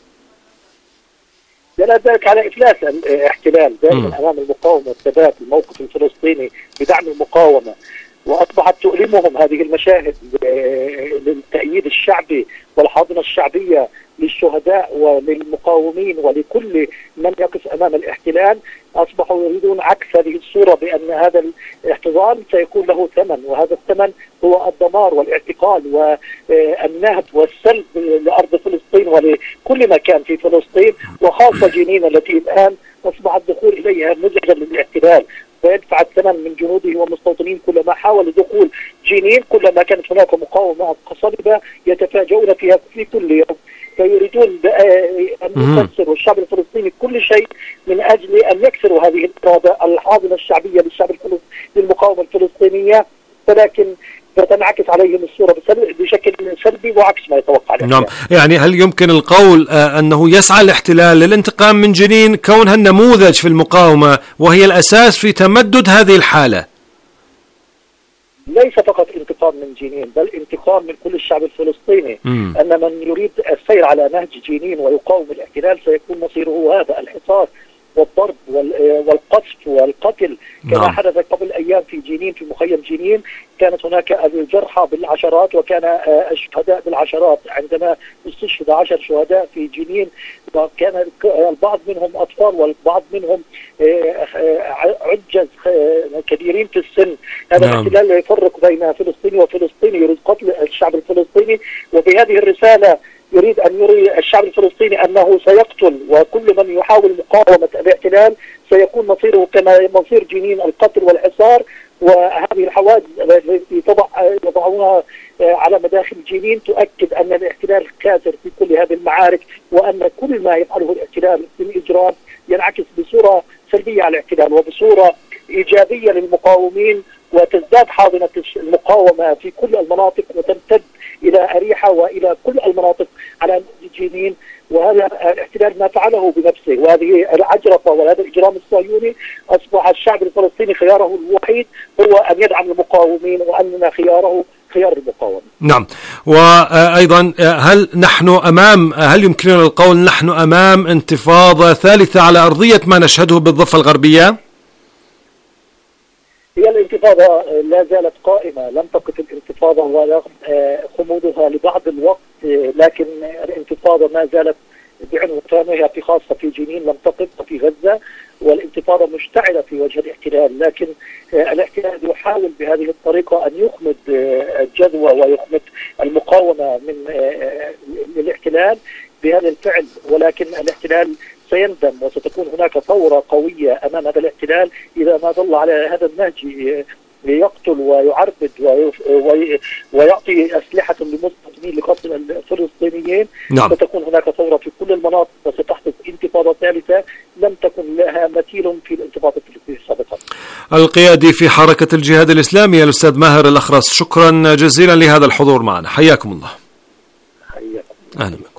R: دلالات ذلك على إفلاس الاحتلال دائما أمام المقاومة، الثبات الموقف الفلسطيني بدعم المقاومة، وأصبحت تؤلمهم هذه المشاهد للتأييد الشعبي والحاضنة الشعبية للشهداء وللمقاومين ولكل من يقف أمام الاحتلال. أصبحوا يريدون عكس هذه الصورة بأن هذا الاحتضان سيكون له ثمن، وهذا الثمن هو الدمار والاعتقال والنهب والسلب لأرض فلسطين ولكل مكان في فلسطين، وخاصة جنين التي الآن أصبح الدخول إليها مزعجا للاحتلال، ويدفع الثمن من جنوده ومستوطنين. كلما حاول دخول جنين كلما كانت هناك مقاومة صلبة يتفاجؤون فيها في كل يوم، فيريدون أن يكسروا الشعب الفلسطيني كل شيء من أجل أن يكسروا هذه الإرادة الحاضنة الشعبية للشعب الفلسطيني للمقاومة الفلسطينية، ولكن فتنعكس عليهم الصورة بشكل سلبي وعكس ما يتوقع.
G: نعم، يعني هل يمكن القول أنه يسعى الاحتلال للانتقام من جنين كونها النموذج في المقاومة وهي الأساس في تمدد هذه الحالة؟
R: ليس فقط انتقام من جنين، بل انتقام من كل الشعب الفلسطيني. م. أن من يريد السير على نهج جنين ويقاوم الاحتلال سيكون مصيره هذا الحصار والضرب والقصف والقتل، كما نعم. حدث قبل أيام في جنين، في مخيم جنين كانت هناك الجرحى بالعشرات وكان الشهداء بالعشرات. عندما استشهد عشر شهداء في جنين وكان البعض منهم أطفال والبعض منهم عجز كبيرين في السن. هذا نعم. الاحتلال لا يفرق بين فلسطيني وفلسطيني، يريد قتل الشعب الفلسطيني، وبهذه الرسالة يريد أن يري الشعب الفلسطيني أنه سيقتل، وكل من يحاول مقاومة الاحتلال سيكون مصيره كما مصير جنين، القتل والحصار. وهذه الحواجز التي تضع يضعونها على مداخل جنين تؤكد أن الاحتلال خاسر في كل هذه المعارك، وأن كل ما يفعله الاحتلال من إجرام ينعكس بصورة سلبية على الاحتلال وبصورة إيجابية للمقاومين، وتزداد حاضنة المقاومة في كل المناطق وتمتد إلى أريحة وإلى كل المناطق على جنين. وهذا الاحتلال ما فعله بنفسه، وهذه العجرفة وهذا الإجرام الصهيوني أصبح الشعب الفلسطيني خياره الوحيد هو أن يدعم المقاومين، وأننا خياره خيار المقاومة.
G: نعم، وأيضا هل نحن أمام هل يمكننا القول نحن أمام انتفاضة ثالثة على أرضية ما نشهده بالضفة الغربية؟
R: هي الانتفاضة لا زالت قائمة، لم تقف الانتفاضة ورغم خمودها لبعض الوقت، لكن الانتفاضة ما زالت بعنوانها، في خاصة في جنين لم تقف، وفي غزة والانتفاضة مشتعلة في وجه الاحتلال. لكن الاحتلال يحاول بهذه الطريقة أن يخمد الجذوة ويخمد المقاومة من الاحتلال بهذا الفعل، ولكن الاحتلال سيندم وستكون هناك ثورة قوية أمام هذا الاحتلال إذا ما ظل على هذا النهج يقتل ويعربد ويعطي أسلحة لمستوطنين لقتل الفلسطينيين. نعم. ستكون هناك ثورة في كل المناطق وستحدث انتفاضة ثالثة لم تكن لها مثيل في الانتفاضة الفلسطينية السابقة.
G: القيادي في حركة الجهاد الإسلامي الأستاذ ماهر الأخرس، شكرا جزيلا لهذا الحضور معنا، حياكم الله. حياكم. أهلا بكم.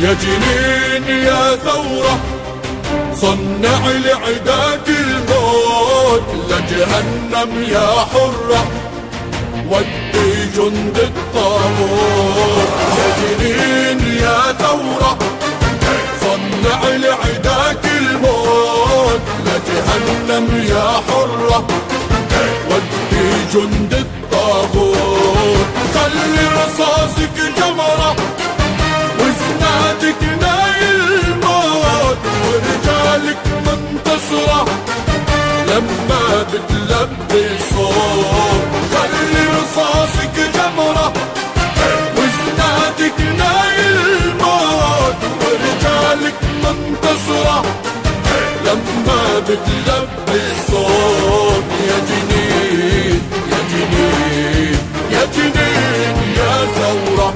E: يا جنين يا ثورة صنع لعداك الموت لجهنم يا حرة ودي جند الطاغوت. يا جنين يا ثورة صنع لعداك الموت لجهنم يا حرة ودي جند الطاغوت. خلي رصاصك جمرة وزنادك نايل الموت ورجالك منتصرة لما بتلبي صوت. خلي رصاصك جمرة وزنادك نايل الموت ورجالك منتصرة لما بتلبي صوت. يا جنين يا جنين يا جنين يا ثورة.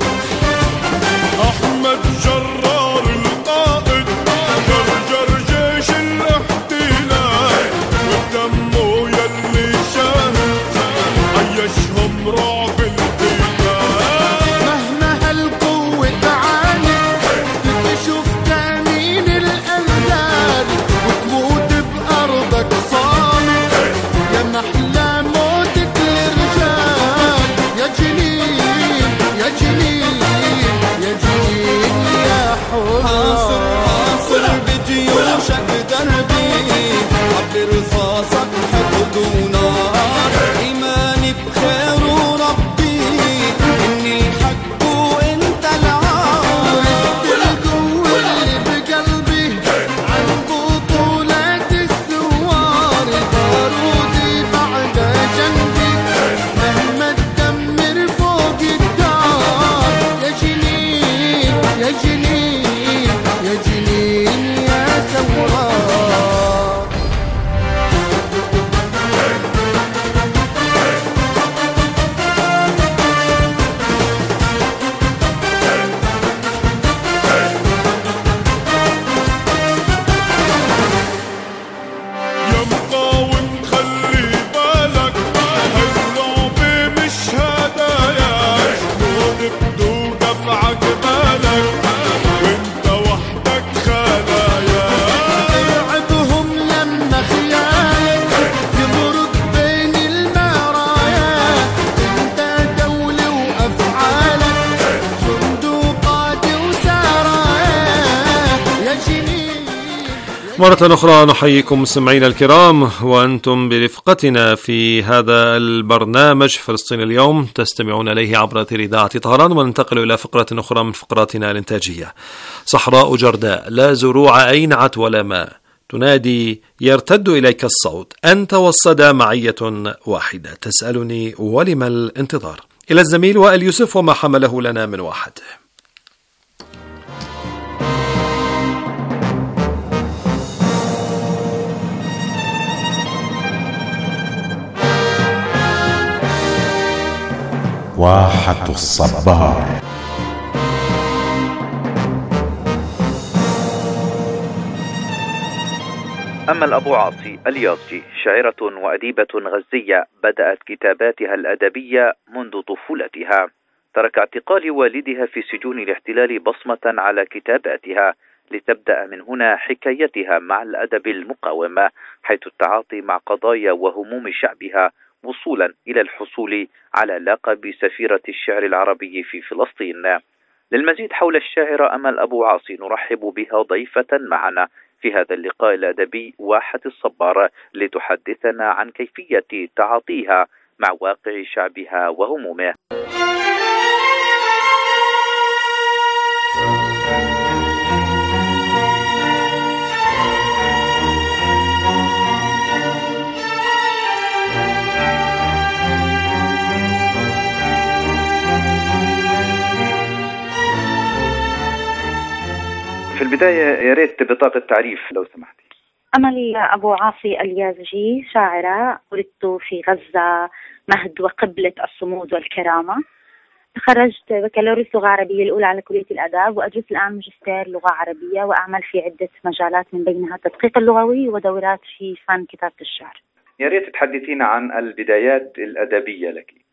E: أحمد جرار القائد جرجر جيش الاحتلال ودمه يلي شاهد عيشهم رعب القتال. مهما هالقوة تعاني تشوف كمين الأنذال وتموت بأرضك صامت يا محلى موتك للرجال. يا جنين يا جنين يا جنين يا حر. حاصر حاصر بجيوشك دربي عبر رصاصك حقد ونار. إيماني بخير وربي إني الحق وإنت العار. القوة اللي بقلبي عن بطولات الثوار. بارودي بعد جنبي مهما تدمر فوق الدار. يا جنين يا جنين يا جنين يا ثورة. يا مقاوم خلي بالك هاللعبة مش هدايا. جنود بدوقة في عقبالك وانت وحدك خلايا. عدهم لما خيالك يمرق بين المرايا. انت دولة وافعالك صندوقات وسرايا. يا جنين
G: مرة أخرى نحييكم مستمعينا الكرام وأنتم برفقتنا في هذا البرنامج فلسطين اليوم تستمعون إليه عبر أثير إذاعة طهران. وننتقل إلى فقرة أخرى من فقراتنا الإنتاجية. صحراء جرداء لا زروع أينعت ولا ماء تنادي يرتد إليك الصوت. أنت والصدى معية واحدة تسألني ولم الانتظار. إلى الزميل وائل يوسف وما حمله لنا من واحد.
S: واحة الصبار.
T: أمل أبو عاصي اليازجي شاعرة وأديبة غزية بدأت كتاباتها الأدبية منذ طفولتها. ترك اعتقال والدها في سجون الاحتلال بصمة على كتاباتها لتبدأ من هنا حكايتها مع الأدب المقاوم حيث التعاطي مع قضايا وهموم شعبها وصولا إلى الحصول على لقب سفيرة الشعر العربي في فلسطين. للمزيد حول الشاعرة أمل أبو عاصي نرحب بها ضيفة معنا في هذا اللقاء الأدبي واحة الصبار لتحدثنا عن كيفية تعاطيها مع واقع شعبها وهمومه. في البداية يا ريت بطاقة تعريف لو سمحتي.
U: أمل أبو عاصي اليازجي شاعرة، ولدت في غزة مهد وقبلة الصمود والكرامة. تخرجت بكالوريوس لغة عربية الأولى على كلية الآداب، وأدرس الآن ماجستير لغة عربية وأعمل في عدة مجالات من بينها التدقيق اللغوي ودورات في فن كتابة الشعر.
T: يا ريت تحدثينا عن البدايات الأدبية لك.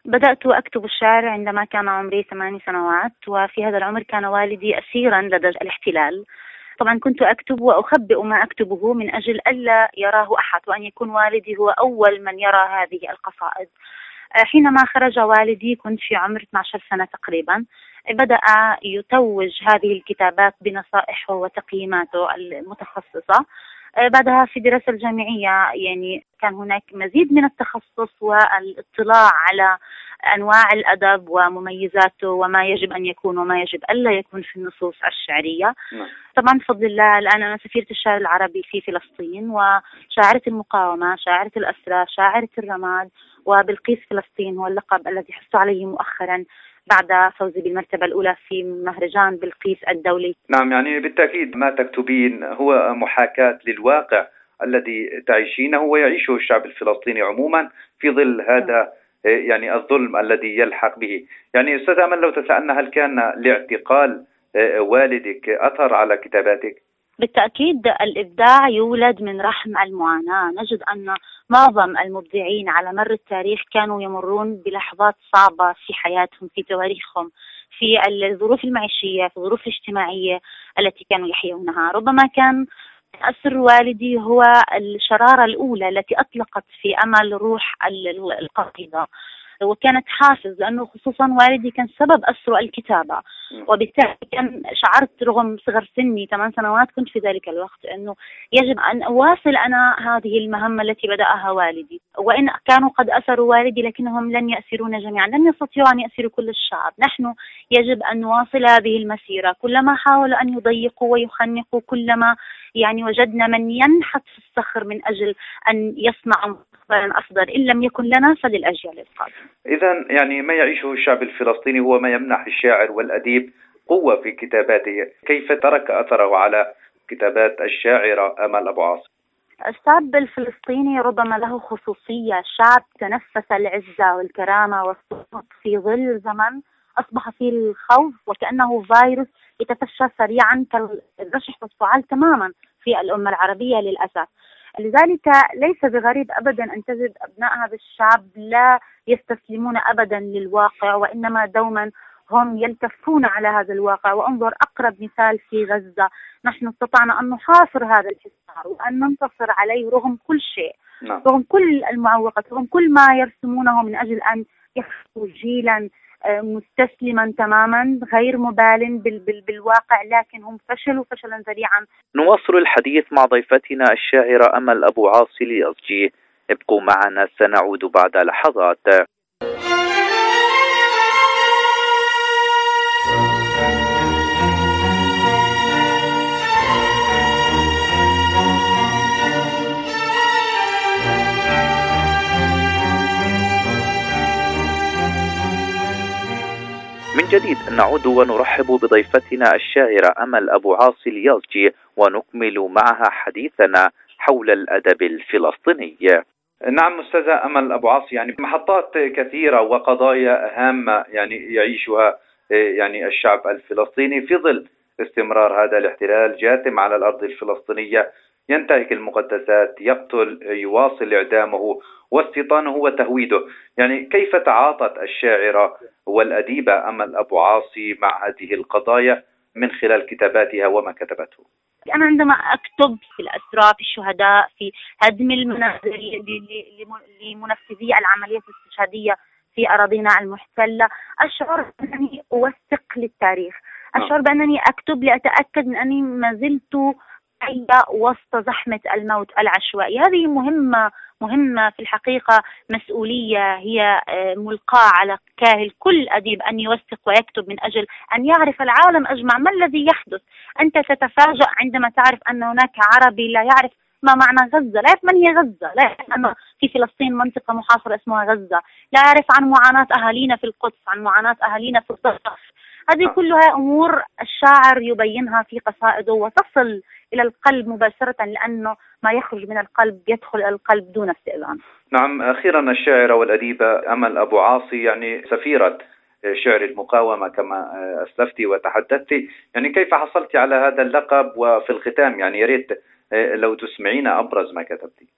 U: بدأت أكتب الشعر عندما كان عمري ثماني سنوات، وفي هذا العمر كان والدي أسيرا لدى الاحتلال. طبعا كنت أكتب وأخبئ ما أكتبه من أجل ألا يراه أحد، وأن يكون والدي هو أول من يرى هذه القصائد. حينما خرج والدي كنت في عمر اثنتي عشرة سنة تقريبا، بدأ يتوج هذه الكتابات بنصائحه وتقييماته المتخصصة. بعدها في الدراسة الجامعية يعني كان هناك مزيد من التخصص والاطلاع على أنواع الأدب ومميزاته وما يجب أن يكون وما يجب ألا يكون في النصوص الشعرية. طبعا بفضل الله الآن أنا سفيرة الشعر العربي في فلسطين، وشاعرة المقاومة، شاعرة الأسرى، شاعرة الرماد، وبلقيس فلسطين هو اللقب الذي حصلت عليه مؤخرا بعد فوزي بالمرتبة الأولى في مهرجان بلقيس الدولي.
T: نعم، يعني بالتأكيد ما تكتبين هو محاكاة للواقع الذي تعيشينه ويعيشه الشعب الفلسطيني عموما في ظل هذا يعني الظلم الذي يلحق به. يعني أستاذ أمل، لو تسألنا هل كان لاعتقال والدك أثر على كتاباتك؟
U: بالتأكيد الإبداع يولد من رحم المعاناة. نجد أن معظم المبدعين على مر التاريخ كانوا يمرون بلحظات صعبة في حياتهم، في تواريخهم، في الظروف المعيشية، في الظروف الاجتماعية التي كانوا يحيونها. ربما كان أسر والدي هو الشرارة الأولى التي أطلقت في أمل روح القصيدة، وكانت حافز، لأنه خصوصا والدي كان سبب أسره الكتابة، وبالتالي كان شعرت رغم صغر سني ثمان سنوات كنت في ذلك الوقت أنه يجب أن أواصل أنا هذه المهمة التي بدأها والدي. وإن كانوا قد أسروا والدي لكنهم لن يأسرون جميعا، لن يستطيعوا أن يأسروا كل الشعب. نحن يجب أن نواصل هذه المسيرة. كلما حاولوا أن يضيقوا ويخنقوا، كلما يعني وجدنا من ينحت في الصخر من أجل أن يصنع مستقبلا أفضل، إن لم يكن لنا فللأجيال القادمة.
T: إذن يعني ما يعيشه الشعب الفلسطيني هو ما يمنح الشاعر والأديب قوة في كتاباته. كيف ترك أثره على كتابات الشاعرة أمل أبو عاصي؟
U: الشعب الفلسطيني ربما له خصوصية، شعب تنفس العزة والكرامة والسقوط في ظل زمن أصبح فيه الخوف وكأنه فيروس يتفشى سريعا كالرشح والسعال تماما في الأمة العربية للأسف. لذلك ليس بغريب أبدا أن تجد أبناء هذا الشعب لا يستسلمون أبدا للواقع، وإنما دوما هم يلتفون على هذا الواقع. وانظر أقرب مثال في غزة، نحن استطعنا أن نحاصر هذا الحصار وأن ننتصر عليه رغم كل شيء،
T: نعم.
U: رغم كل المعوقات، رغم كل ما يرسمونه من أجل أن يخلقوا جيلا مستسلما تماما غير مبال بال بال بالواقع، لكن هم فشلوا فشلا ذريعا.
T: نواصل الحديث مع ضيفتنا الشاعرة أمل أبو عاصي اليازجي. ابقوا معنا، سنعود بعد لحظات. من جديد نعود ونرحب بضيفتنا الشاعرة أمل أبو عاصي اليازجي، ونكمل معها حديثنا حول الأدب الفلسطيني. نعم أستاذة أمل أبو عاصي، يعني محطات كثيرة وقضايا هامة يعني يعيشها يعني الشعب الفلسطيني في ظل استمرار هذا الاحتلال جاثم على الأرض الفلسطينية، ينتهك المقدسات، يقتل، يواصل إعدامه واستيطانه وتهويده. يعني كيف تعاطت الشاعرة والأديبة أمل أبو عاصي مع هذه القضايا من خلال كتاباتها وما كتبته؟
U: أنا عندما أكتب في الأسرى، في الشهداء، في هدم المنازل لمنفذي العملية الاستشهادية في أراضينا المحتلة، أشعر أنني أوثق للتاريخ، أشعر بأنني أكتب لأتأكد من أني ما زلت حية وسط زحمة الموت العشوائي. هذه مهمة مهمة في الحقيقة، مسؤولية هي ملقاة على كاهل كل أديب أن يوثق ويكتب من أجل أن يعرف العالم أجمع ما الذي يحدث. أنت تتفاجأ عندما تعرف أن هناك عربي لا يعرف ما معنى غزة، لا يعرف من هي غزة، لا يعرف أن في فلسطين منطقة محاصرة اسمها غزة، لا يعرف عن معاناة أهالينا في القدس، عن معاناة أهالينا في الضفة. هذه كلها أمور الشاعر يبينها في قصائده وتصل إلى القلب مباشرة، لأنه ما يخرج من القلب يدخل إلى القلب دون استئذان.
T: نعم، أخيرا الشاعرة والأديبة أمل أبو عاصي، يعني سفيرة شعر المقاومة كما أسلفتي وتحدثتي، يعني كيف حصلت على هذا اللقب؟ وفي الختام يعني يا ريت لو تسمعين أبرز ما كتبتي.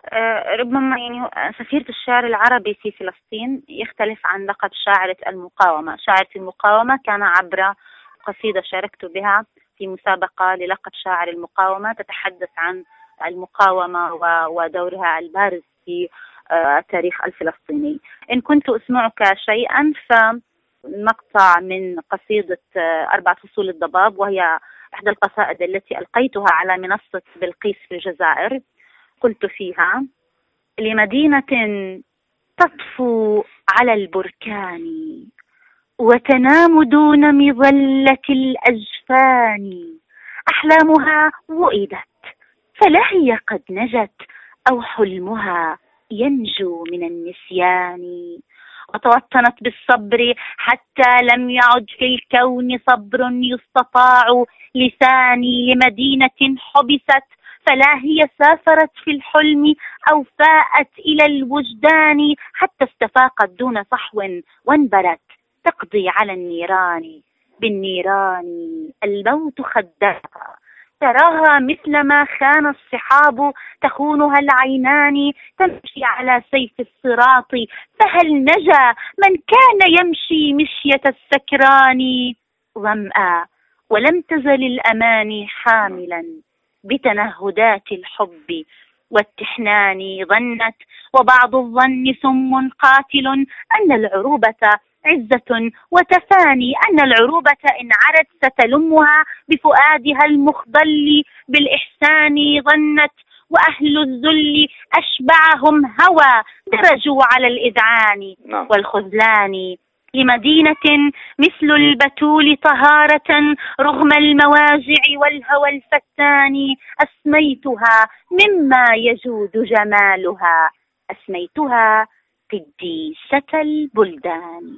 U: ربما يعني سفيرة الشعر العربي في فلسطين يختلف عن لقب شاعرة المقاومة. شاعرة المقاومة كان عبر قصيدة شاركت بها في مسابقة للقب شاعر المقاومة تتحدث عن المقاومة ودورها البارز في التاريخ الفلسطيني. إن كنت أسمعك شيئا فمقطع من قصيدة أربع فصول الضباب، وهي إحدى القصائد التي ألقيتها على منصة بلقيس في الجزائر. قلت فيها: لمدينة تطفو على البركان وتنام دون مظلة الأجفان، أحلامها وئدت فلا هي قد نجت، أو حلمها ينجو من النسيان. وتوطنت بالصبر حتى لم يعد في الكون صبر يستطاع لساني، لمدينة حبست فلا هي سافرت في الحلم أو فاءت إلى الوجدان، حتى استفاقت دون صحو وانبرت تقضي على النيران. بالنيران الموت خداها، تراها مثلما خان الصحاب تخونها العينان، تمشي على سيف الصراط فهل نجا من كان يمشي مشية السكران. ظمأ ولم تزل الأماني حاملا بتنهدات الحب والتحنان، ظنت وبعض الظن سم قاتل أن العروبة عزة وتفاني، أن العروبة إن عرت ستلمها بفؤادها المخضل بالإحسان. ظنت وأهل الذل أشبعهم هوى درجوا على الإذعان والخذلان. لمدينة مثل البتول طهارة رغم المواجع والهوى الفتان، أسميتها مما يجود جمالها، أسميتها قديسة البلدان.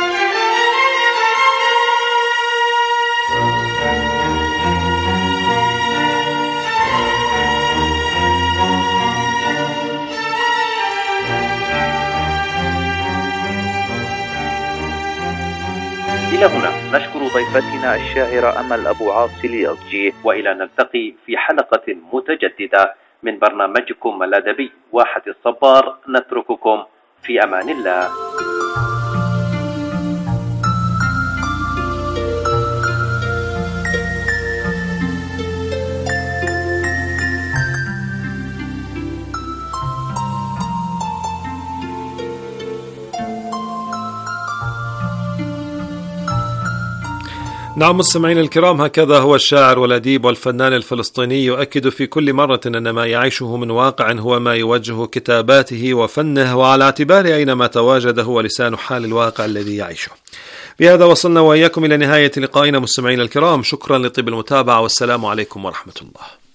T: إلى هنا نشكر ضيفتنا الشاعرة أمل أبو عاصي اليازجي،
A: وإلى نلتقي في حلقة متجددة من برنامجكم الأدبي واحة الصبار. نترككم في أمان الله.
G: نعم مستمعين الكرام، هكذا هو الشاعر والأديب والفنان الفلسطيني يؤكد في كل مرة أن ما يعيشه من واقع هو ما يوجه كتاباته وفنه، وعلى اعتبار أينما تواجد هو لسان حال الواقع الذي يعيشه. بهذا وصلنا وإياكم إلى نهاية لقائنا مستمعين الكرام، شكرا لطيب المتابعة والسلام عليكم ورحمة الله.